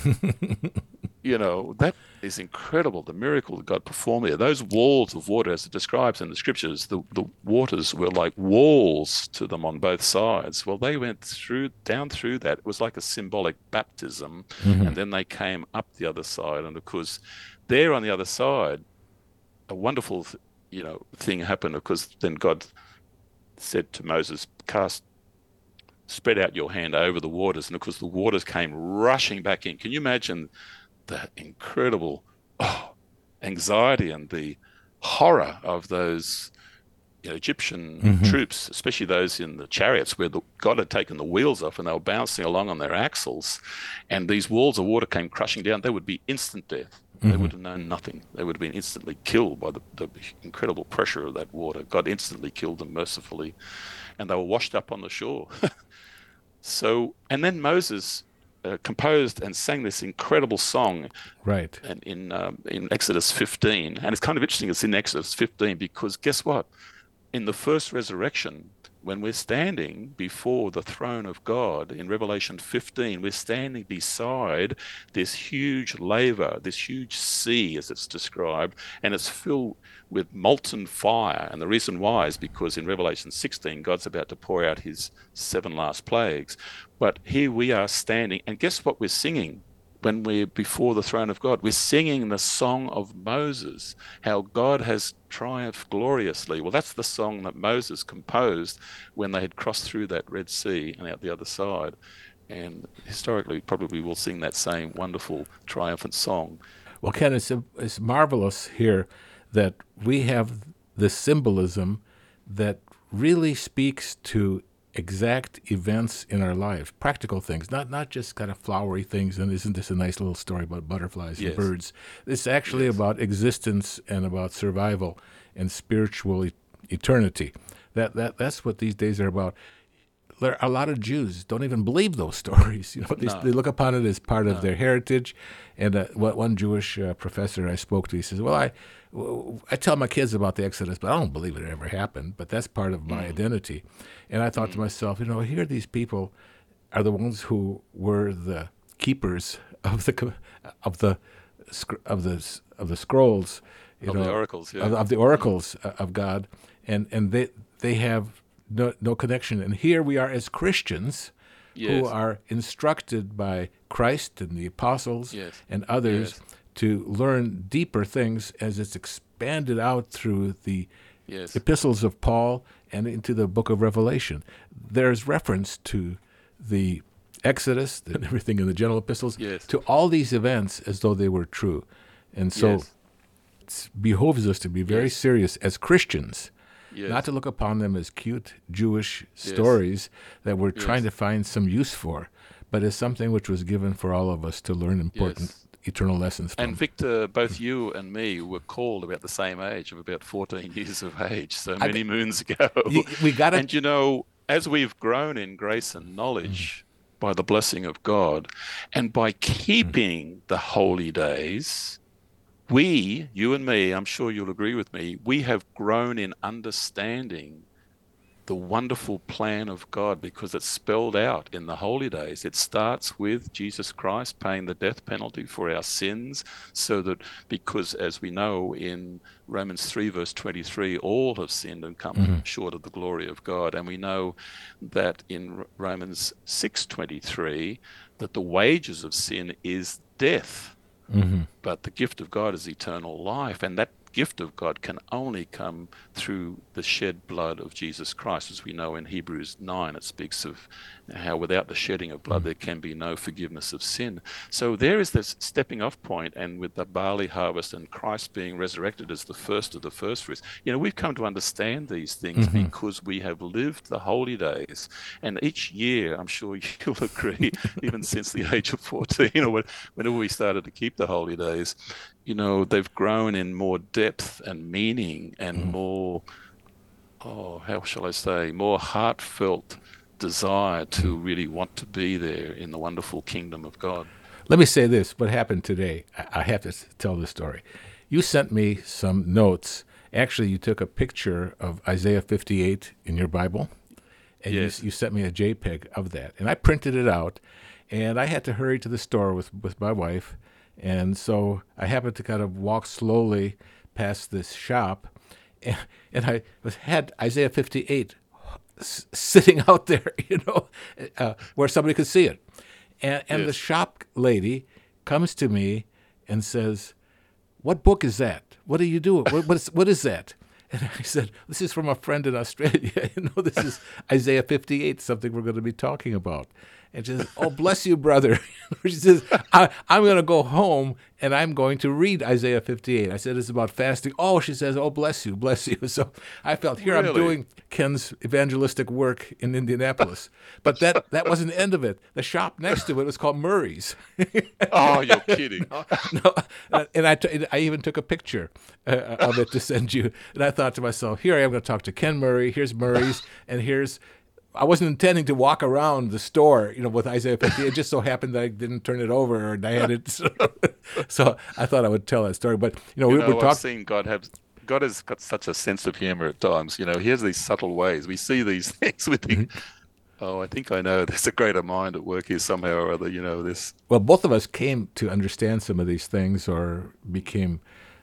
You know, that is incredible, the miracle that God performed there. Those walls of water, as it describes in the scriptures, the, the waters were like walls to them on both sides. Well, they went through, down through that. It was like a symbolic baptism. Mhm. And then they came up the other side. And of course, there on the other side, a wonderful you know, thing happen, because then God said to Moses, cast, spread out your hand over the waters. And of course, the waters came rushing back in. Can you imagine the incredible oh, anxiety and the horror of those, you know, Egyptian Mm-hmm. troops, especially those in the chariots where the, God had taken the wheels off and they were bouncing along on their axles, and these walls of water came crushing down? They would be instant death. They Mm-hmm. would have known nothing. They would have been instantly killed by the, the incredible pressure of that water. God instantly killed them mercifully, and they were washed up on the shore. So, and then Moses uh, composed and sang this incredible song Right. in in, um, in Exodus fifteen. And it's kind of interesting. It's in Exodus fifteen because guess what? In the first resurrection, when we're standing before the throne of God in Revelation fifteen, we're standing beside this huge laver, this huge sea, as it's described, and it's filled with molten fire. And the reason why is because in Revelation sixteen, God's about to pour out his seven last plagues. But here we are standing, and guess what we're singing? When we're before the throne of God, we're singing the song of Moses, how God has triumphed gloriously. Well, that's the song that Moses composed when they had crossed through that Red Sea and out the other side. And historically, probably we'll sing that same wonderful, triumphant song. Well, Ken, it's, it's marvelous here that we have this symbolism that really speaks to exact events in our life, practical things, not not just kind of flowery things. And isn't this a nice little story about butterflies and Yes. birds? It's actually Yes. about existence and about survival and spiritual e- eternity. That that that's what these days are about. There, a lot of Jews don't even believe those stories. You know, they, No. they look upon it as part No. of their heritage. And uh, what one Jewish uh, professor I spoke to, he says, "Well, I, w- I tell my kids about the Exodus, but I don't believe it ever happened. But that's part of my Mm. identity." And I thought to myself, you know, here these people are the ones who were the keepers of the co- of the sc- of the s- of the scrolls, you Of know, the oracles, yeah. of, of the oracles uh, of God, and and they they have no no connection. And here we are as Christians, who Yes. are instructed by Christ and the apostles Yes. and others Yes. to learn deeper things as it's expanded out through the Yes. epistles of Paul and into the book of Revelation. There's reference to the Exodus and everything in the general epistles, Yes. to all these events as though they were true. And so Yes. it behooves us to be very Yes. serious as Christians, Yes. not to look upon them as cute Jewish stories that we're trying Yes. to find some use for, but as something which was given for all of us to learn important Yes. eternal lessons from. And Victor, both you and me were called about the same age, of about fourteen years of age, so many moons ago. Y- we gotta- And you know, as we've grown in grace and knowledge by the blessing of God, and by keeping the holy days, we, you and me, I'm sure you'll agree with me, we have grown in understanding the wonderful plan of God, because it's spelled out in the holy days. It starts with Jesus Christ paying the death penalty for our sins, so that, because as we know in Romans three verse twenty-three, all have sinned and come Mm-hmm. short of the glory of God. And we know that in Romans six twenty-three, that the wages of sin is death, Mm-hmm. but the gift of God is eternal life. And that gift of God can only come through the shed blood of Jesus Christ. As we know in Hebrews nine, it speaks of how without the shedding of blood, there can be no forgiveness of sin. So there is this stepping off point, and with the barley harvest and Christ being resurrected as the first of the first fruits, you know, we've come to understand these things Mm-hmm. because we have lived the holy days. And each year, I'm sure you'll agree, even since the age of fourteen, or whenever we started to keep the holy days, you know, they've grown in more depth and meaning and Mm-hmm. more, oh, how shall I say, more heartfelt desire to really want to be there in the wonderful kingdom of God. Let me say this, what happened today. I I have to s- tell this story. You sent me some notes. Actually, you took a picture of Isaiah fifty-eight in your Bible, and Yes. you, you sent me a JPEG of that. And I printed it out, and I had to hurry to the store with, with my wife. And so I happened to kind of walk slowly past this shop, and, and I was, had Isaiah fifty-eight s- sitting out there, you know, uh, where somebody could see it. And, and the Yes. shop lady comes to me and says, "What book is that? What are you doing? What, what, is, what is that?" And I said, this is from a friend in Australia. You know, this is Isaiah fifty-eight, something we're going to be talking about. And she says, oh, bless you, brother. She says, I, I'm going to go home and I'm going to read Isaiah fifty-eight. I said, it's about fasting. Oh, she says, oh, bless you, bless you. So I felt, here Really? I'm doing Ken's evangelistic work in Indianapolis. But that, that wasn't the end of it. The shop next to it was called Murray's. Oh, you're kidding. No, no. And I, t- I even took a picture uh, of it to send you. And I thought to myself, here I am going to talk to Ken Murray. Here's Murray's, and here's. I wasn't intending to walk around the store, you know, with Isaiah fifty. It just so happened that I didn't turn it over, and I had it. So, so I thought I would tell that story. But you know, You we, know, we're I've talking. seen God have. God has got such a sense of humor at times. You know, he has these subtle ways. We see these things. We think, Mm-hmm. oh, I think I know. There's a greater mind at work here somehow or other. You know, this. Well, both of us came to understand some of these things, or became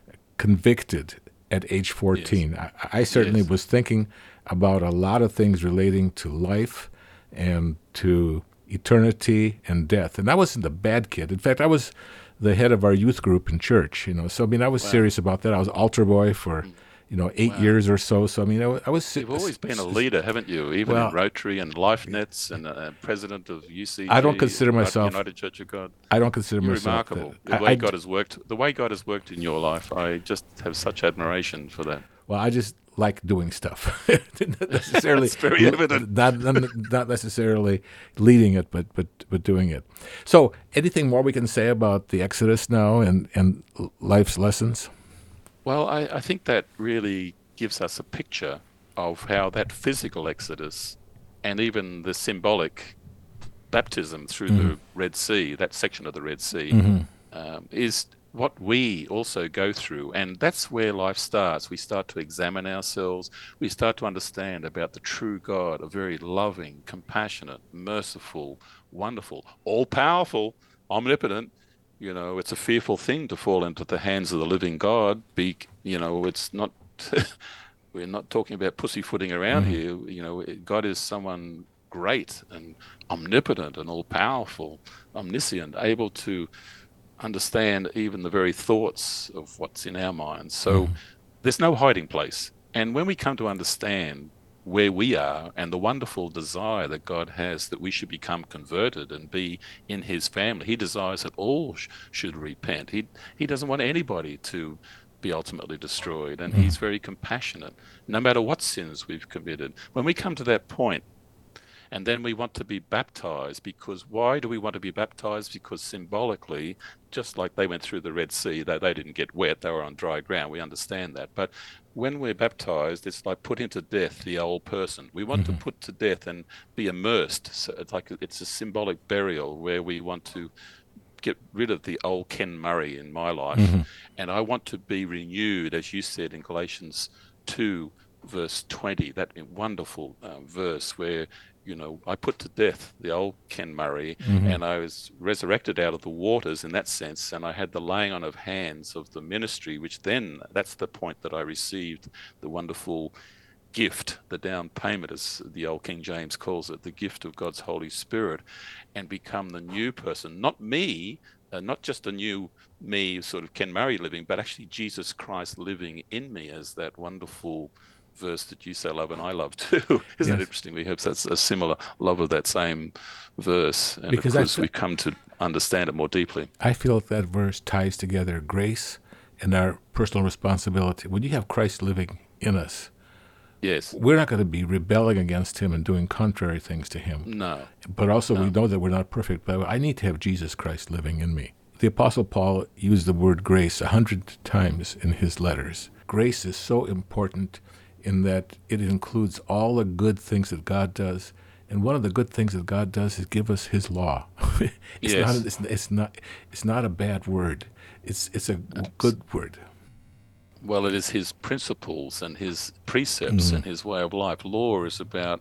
convicted at age fourteen. Yes. I, I certainly Yes. was thinking about a lot of things relating to life and to eternity and death. And I wasn't a bad kid. In fact, I was the head of our youth group in church, you know. So, I mean, I was Wow. serious about that. I was altar boy for, you know, eight Wow. years or so. So, I mean, I, wa- I was... You've always been a leader, haven't you? Even Well, in Rotary and Life Nets and uh, president of U C G. I don't consider United- myself- United Church of God. I don't consider You're myself... remarkable. that- The I- way I- God has worked, the way God has worked in your life, I just have such admiration for that. Well, I just like doing stuff. Not necessarily, It's very evident. Not, not not necessarily leading it, but but but doing it. So, anything more we can say about the Exodus now and and life's lessons? Well, I, I think that really gives us a picture of how that physical exodus and even the symbolic baptism through the Red Sea, that section of the Red Sea, um, is what we also go through. And that's where life starts. We start to examine ourselves. We start to understand about the true God, a very loving, compassionate, merciful, wonderful, all-powerful, omnipotent. You know, it's a fearful thing to fall into the hands of the living God. Be, you know, it's not, we're not talking about pussyfooting around here. You know, God is someone great and omnipotent and all-powerful, omniscient, able to understand even the very thoughts of what's in our minds. So there's no hiding place. And when we come to understand where we are and the wonderful desire that God has that we should become converted and be in his family, he desires that all sh- should repent. He he doesn't want anybody to be ultimately destroyed, and he's very compassionate no matter what sins we've committed. When we come to that point, and then we want to be baptized, because why do we want to be baptized? Because symbolically, just like they went through the Red Sea, they, they didn't get wet, they were on dry ground. We understand that. But when we're baptized, it's like putting to death the old person. We want to put to death and be immersed. So it's like it's a symbolic burial where we want to get rid of the old Ken Murray in my life. And I want to be renewed, as you said in Galatians two, verse twenty, that wonderful uh, verse where, you know, I put to death the old Ken Murray, and I was resurrected out of the waters in that sense, and I had the laying on of hands of the ministry, which then, that's the point that I received the wonderful gift, the down payment, as the old King James calls it, the gift of God's Holy Spirit, and become the new person. Not me, uh, not just a new me, sort of Ken Murray living, but actually Jesus Christ living in me as that wonderful verse that you say love and I love too. Isn't Yes. it interesting? We have such a similar love of that same verse, and Because of I course fe- we come to understand it more deeply. I feel that verse ties together grace and our personal responsibility. When you have Christ living in us, Yes. we're not going to be rebelling against him and doing contrary things to him. No. But also, we know that we're not perfect, but I need to have Jesus Christ living in me. The Apostle Paul used the word grace a hundred times in his letters. Grace is so important in that it includes all the good things that God does. And one of the good things that God does is give us his law. it's, Yes. not, it's, it's, not, it's not a bad word. It's, it's a good word. Well, it is his principles and his precepts and his way of life. Law is about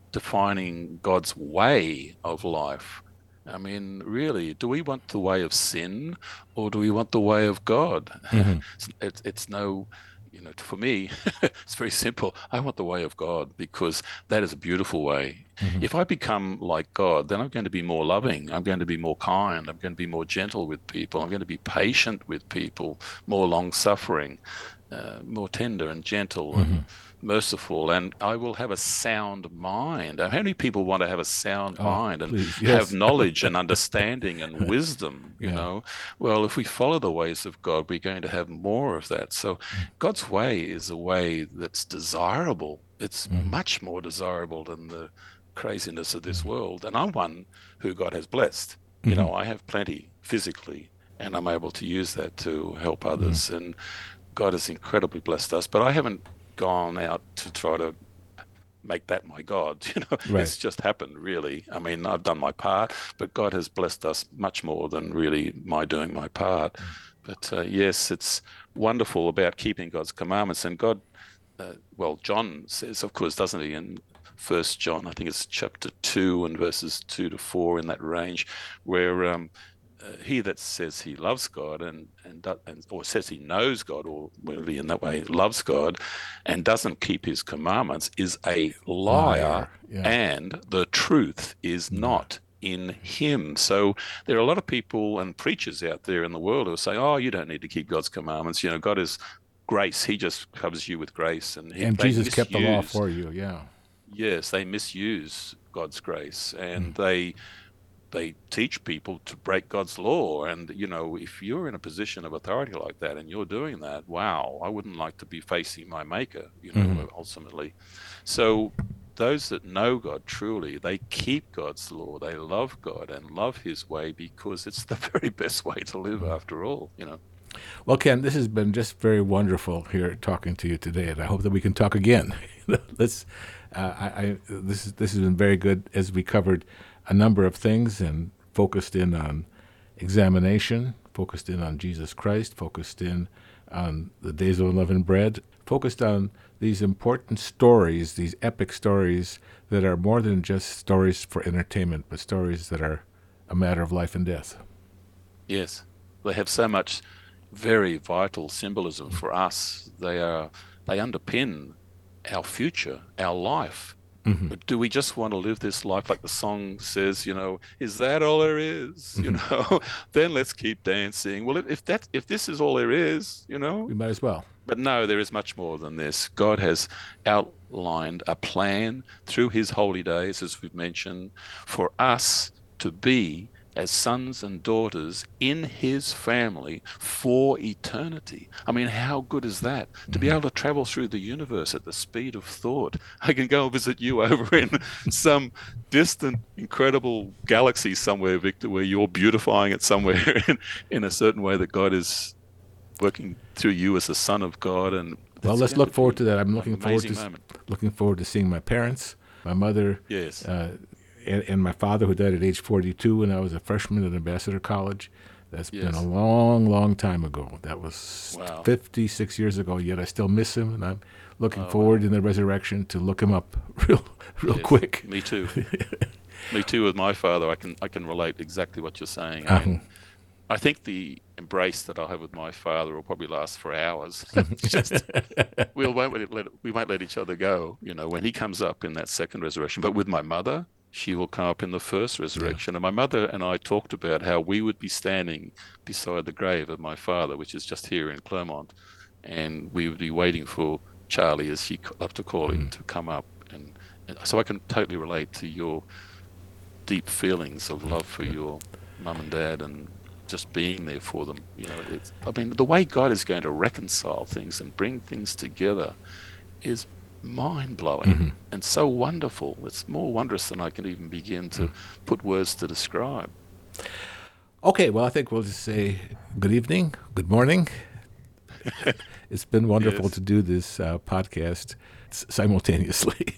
defining God's way of life. I mean, really, do we want the way of sin or do we want the way of God? It's, it's, it's no, you know, for me, it's very simple. I want the way of God because that is a beautiful way. If I become like God, then I'm going to be more loving. I'm going to be more kind. I'm going to be more gentle with people. I'm going to be patient with people, more long-suffering. uh, more tender and gentle Mm-hmm. and merciful, and I will have a sound mind. How many people want to have a sound Oh, mind and please, have yes. knowledge and understanding and wisdom, you Yeah. know? Well, if we follow the ways of God, we're going to have more of that. So God's way is a way that's desirable. It's Mm-hmm. much more desirable than the craziness of this world. And I'm one who God has blessed. You Mm-hmm. know, I have plenty physically, and I'm able to use that to help others. Mm-hmm. And God has incredibly blessed us, but I haven't gone out to try to make that my God. You know, Right. it's just happened, really. I mean, I've done my part, but God has blessed us much more than really my doing my part. But uh, yes, it's wonderful about keeping God's commandments. And God, uh, well, John says, of course, doesn't he, in First John, I think it's chapter two and verses two to four, in that range, where um, uh, he that says he loves God and and, and or says he knows God, or really in that way loves God, and doesn't keep his commandments, is a liar, Liar. Yeah. and the truth is not in him. So there are a lot of people and preachers out there in the world who say, "Oh, you don't need to keep God's commandments. You know, God is grace. He just covers you with grace." And he, And they Jesus kept the law misuse, for you. Yeah. yes, they misuse God's grace, and Mm. they they teach people to break God's law. And, you know, if you're in a position of authority like that and you're doing that, wow, I wouldn't like to be facing my maker, you know, Mm-hmm. ultimately. So those that know God truly, they keep God's law, they love God and love his way, because it's the very best way to live after all, you know. Well, Ken, this has been just very wonderful here talking to you today, and I hope that we can talk again. Let's. Uh, I, I this is this has been very good, as we covered a number of things and focused in on examination, focused in on Jesus Christ, focused in on the days of unleavened bread, focused on these important stories, these epic stories that are more than just stories for entertainment, but stories that are a matter of life and death. Yes, they have so much very vital symbolism for us. They are they underpin our future, our life. Mm-hmm. But do we just want to live this life like the song says, you know, is that all there is? You know, then let's keep dancing. Well, if that if this is all there is, you know, We might as well. but no, there is much more than this. God has outlined a plan through his holy days, as we've mentioned, for us to be as sons and daughters in his family for eternity. I mean, how good is that? To be able to travel through the universe at the speed of thought. I can go and visit you over in some distant, incredible galaxy somewhere, Victor, where you're beautifying it somewhere in, in a certain way that God is working through you as a son of God. And Well, let's look forward to that. I'm looking forward to moment. looking forward to seeing my parents, my mother, Yes, uh, and, and my father, who died at age forty-two when I was a freshman at Ambassador College. That's yes. been a long, long time ago. That was Wow. fifty-six years ago, yet I still miss him, and I'm looking Oh, forward wow. in the resurrection to look him up real real Yes, quick. Me too. Me too with my father. I can I can relate exactly what you're saying. I Uh-huh. mean, I think the embrace that I'll have with my father will probably last for hours. Just we won't let, it, let it, we won't let each other go. You know, when he comes up in that second resurrection. But with my mother, she will come up in the first resurrection. Yeah. And my mother and I talked about how we would be standing beside the grave of my father, which is just here in Clermont, and we would be waiting for Charlie, as she loved to call him, mm. to come up. And, and so I can totally relate to your deep feelings of love for your mum and dad and just being there for them. You know, it's, I mean, the way God is going to reconcile things and bring things together is mind-blowing mm-hmm. and so wonderful. It's more wondrous than I can even begin to put words to describe. Okay, well, I think we'll just say good evening, good morning. It's been wonderful yes. to do this uh, podcast simultaneously.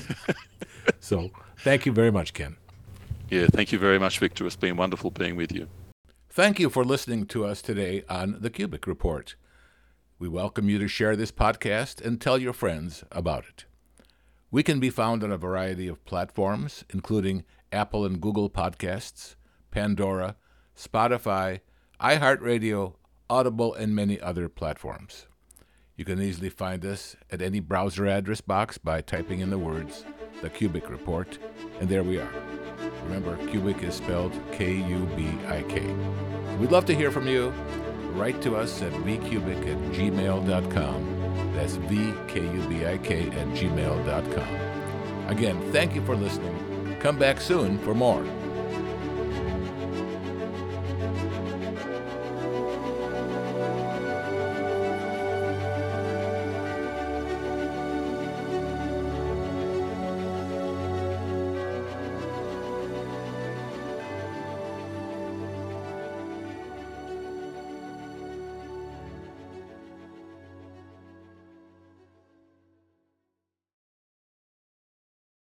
So thank you very much, Ken. Yeah, thank you very much, Victor. It's been wonderful being with you. Thank you for listening to us today on The Cubic Report. We welcome you to share this podcast and tell your friends about it. We can be found on a variety of platforms, including Apple and Google Podcasts, Pandora, Spotify, iHeartRadio, Audible, and many other platforms. You can easily find us at any browser address box by typing in the words The Cubic Report, and there we are. Remember, Cubic is spelled K U B I K. We'd love to hear from you. write to us at v kubik at gmail dot com. That's V K U B I K at gmail dot com. Again, thank you for listening. Come back soon for more.